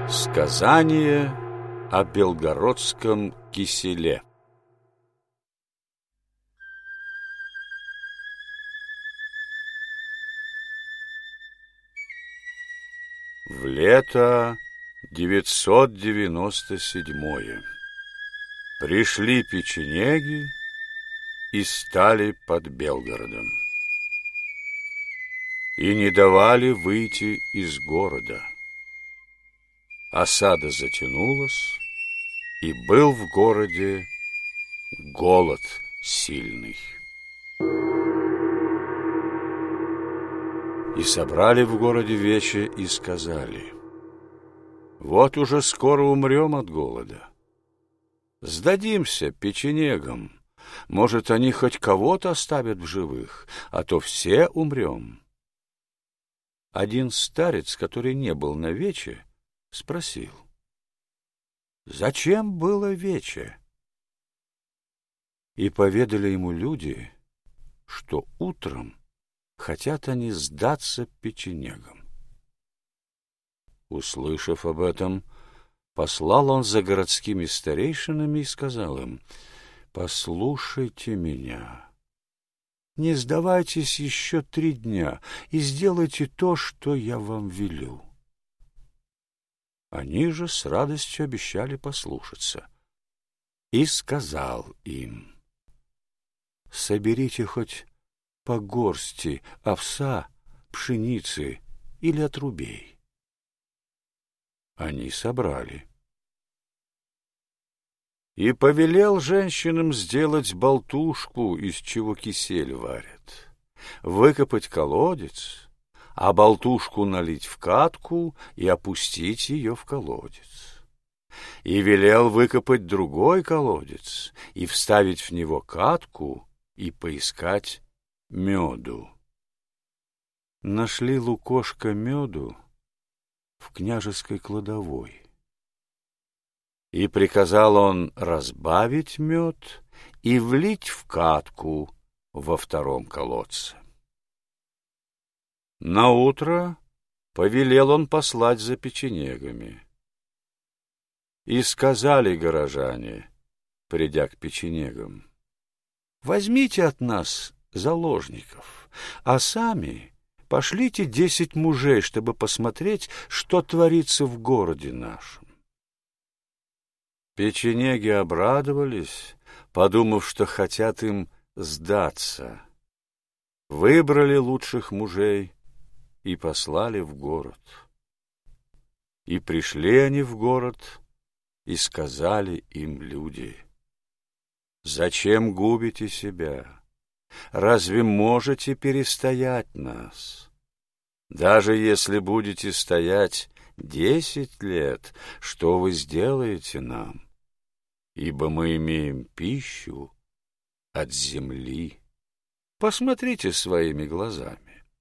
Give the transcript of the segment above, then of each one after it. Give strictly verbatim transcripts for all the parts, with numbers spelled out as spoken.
Сказание о белгородском киселе. В лето девятьсот девяносто седьмое пришли печенеги и стали под Белгородом. И не давали выйти из города. Осада затянулась, и был в городе голод сильный. И собрали в городе вече и сказали: вот уже скоро умрем от голода. Сдадимся печенегам, может, они хоть кого-то оставят в живых, а то все умрем. Один старец, который не был на вече, спросил: зачем было вече? И поведали ему люди, что утром хотят они сдаться печенегам. Услышав об этом, послал он за городскими старейшинами и сказал им: послушайте меня, не сдавайтесь еще три дня и сделайте то, что я вам велю. Они же с радостью обещали послушаться. И сказал им: соберите хоть по горсти овса, пшеницы или отрубей. Они собрали. И повелел женщинам сделать болтушку, из чего кисель варят, выкопать колодец, а болтушку налить в катку и опустить ее в колодец. И велел выкопать другой колодец и вставить в него катку и поискать меду. Нашли лукошко меду в княжеской кладовой. И приказал он разбавить мед и влить в катку во втором колодце. Наутро повелел он послать за печенегами. И сказали горожане, придя к печенегам: возьмите от нас заложников, а сами пошлите десять мужей, чтобы посмотреть, что творится в городе нашем. Печенеги обрадовались, подумав, что хотят им сдаться. Выбрали лучших мужей и послали в город. И пришли они в город, и сказали им люди: зачем губите себя? Разве можете перестоять нас? Даже если будете стоять десять лет, что вы сделаете нам? Ибо мы имеем пищу от земли. Посмотрите своими глазами.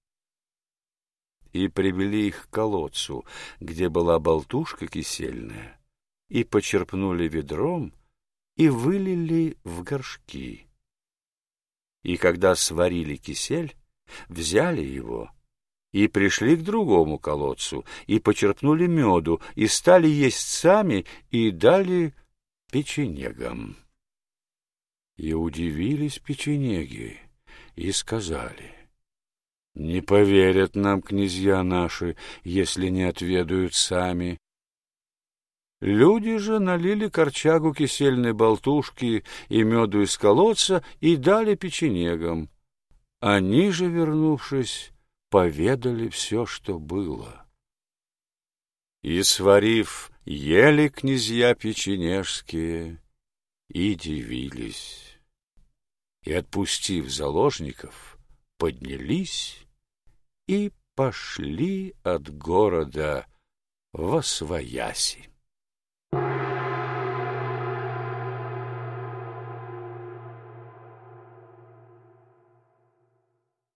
И привели их к колодцу, где была болтушка кисельная, и почерпнули ведром, и вылили в горшки. И когда сварили кисель, взяли его, и пришли к другому колодцу, и почерпнули меду, и стали есть сами, и дали печенегам. И удивились печенеги, и сказали: не поверят нам князья наши, если не отведают сами. Люди же налили корчагу кисельной болтушки и меду из колодца и дали печенегам. Они же, вернувшись, поведали все, что было. И, сварив, ели князья печенежские и дивились. И, отпустив заложников, поднялись и пошли от города восвояси.